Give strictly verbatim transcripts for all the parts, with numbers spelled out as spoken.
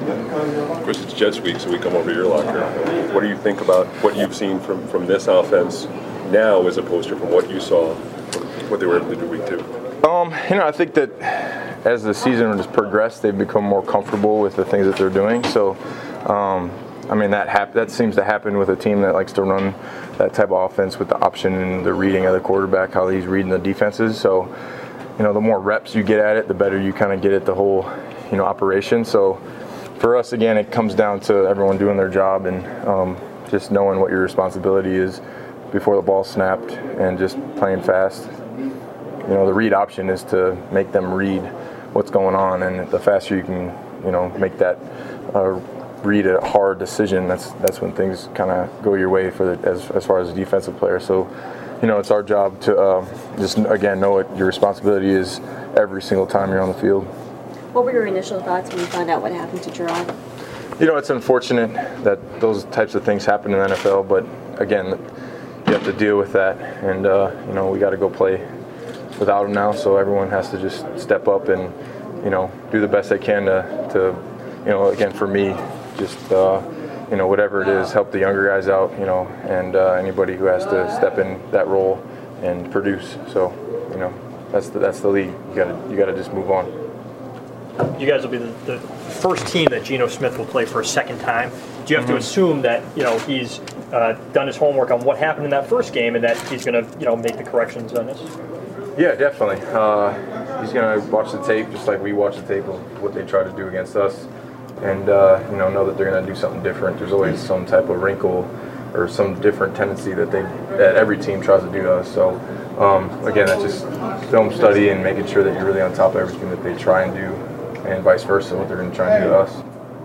Of course, it's Jets week, so we come over to your locker. What do you think about what you've seen from, from this offense now as opposed to from what you saw, what they were able to do week two? Um, you know, I think that as the season has progressed, they've become more comfortable with the things that they're doing. So, um, I mean, that hap- that seems to happen with a team that likes to run that type of offense with the option and the reading of the quarterback, how he's reading the defenses. So, you know, the more reps you get at it, the better you kind of get at the whole, you know, operation. So, for us, again, it comes down to everyone doing their job and um, just knowing what your responsibility is before the ball's snapped and just playing fast. You know, the read option is to make them read what's going on, and the faster you can, you know, make that uh, read a hard decision, that's that's when things kind of go your way for the, as as far as a defensive player. So, you know, it's our job to uh, just again know what your responsibility is every single time you're on the field. What were your initial thoughts when you found out what happened to Gerard? You know, it's unfortunate that those types of things happen in the N F L, but again, you have to deal with that, and uh, you know, we got to go play without him now, so everyone has to just step up and, you know, do the best they can to, to you know, again, for me, just, uh, you know, whatever it is, help the younger guys out, you know, and uh, anybody who has to step in that role and produce. So, you know, that's the, that's the league. You gotta, you gotta just move on. You guys will be the, the first team that Geno Smith will play for a second time. Do you have mm-hmm. to assume that, you know, he's uh, done his homework on what happened in that first game and that he's going to, you know, make the corrections on this? Yeah, definitely. Uh, he's going to watch the tape just like we watch the tape of what they try to do against us, and uh, you know, know that they're going to do something different. There's always some type of wrinkle or some different tendency that they that every team tries to do to us. So um, again, that's just film study and making sure that you're really on top of everything that they try and do, and vice versa, what they're going to try and do to us.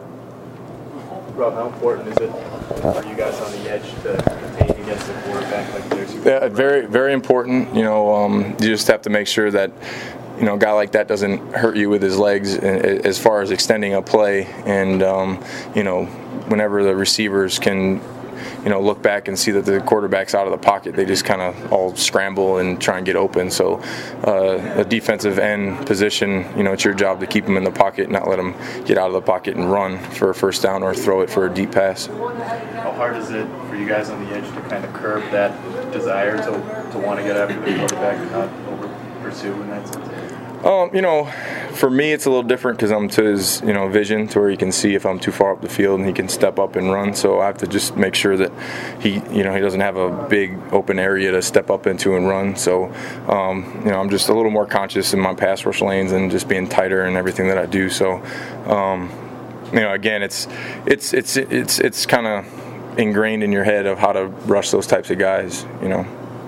Rob, how important is it for you guys on the edge to contain against the quarterback like this? Yeah, very, very important. You know, um, you just have to make sure that, you know, a guy like that doesn't hurt you with his legs as far as extending a play. And, um, you know, whenever the receivers can, you know, look back and see that the quarterback's out of the pocket, they just kind of all scramble and try and get open. So uh, a defensive end position, you know, it's your job to keep them in the pocket, not let them get out of the pocket and run for a first down or throw it for a deep pass. How hard is it for you guys on the edge to kind of curb that desire to, to want to get after the quarterback and not over pursue in that sense? Um, you know, for me it's a little different because I'm to his, you know, vision to where he can see if I'm too far up the field and he can step up and run. So I have to just make sure that he, you know, he doesn't have a big open area to step up into and run. So, um, you know, I'm just a little more conscious in my pass rush lanes and just being tighter in everything that I do. So, um, you know, again, it's it's it's it's it's kind of ingrained in your head of how to rush those types of guys. You know.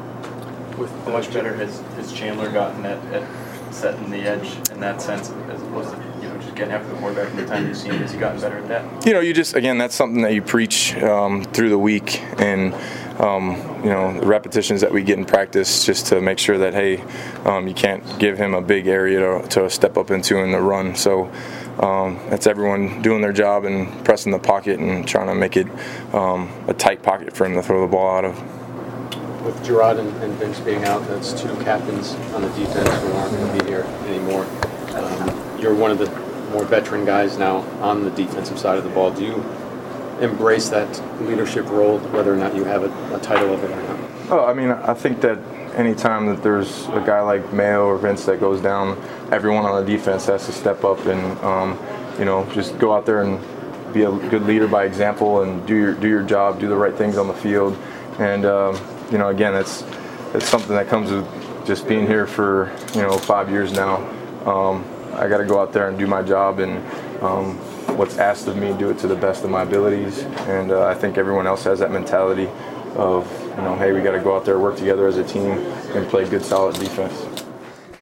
With how much better has, has Chandler gotten at, at setting the edge in that sense, as opposed to, you know, just getting after the quarterback from the time you've seen him? Has he gotten better at that? You know, you just, again, that's something that you preach um, through the week, and um, you know, the repetitions that we get in practice, just to make sure that, hey, um, you can't give him a big area to, to step up into in the run. So um, that's everyone doing their job and pressing the pocket and trying to make it um, a tight pocket for him to throw the ball out of. With Gerard and, and Vince being out, that's two captains on the defense who aren't going to be here anymore. Um, you're one of the more veteran guys now on the defensive side of the ball. Do you embrace that leadership role, whether or not you have a, a title of it or not? Oh, I mean, I think that any time that there's a guy like Mayo or Vince that goes down, everyone on the defense has to step up and, um, you know, just go out there and be a good leader by example and do your do your job, do the right things on the field. And um, you know, again, it's it's something that comes with just being here for, you know, five years now. Um, I got to go out there and do my job, and um, what's asked of me, do it to the best of my abilities. And uh, I think everyone else has that mentality of, you know, hey, we got to go out there, work together as a team, and play good, solid defense.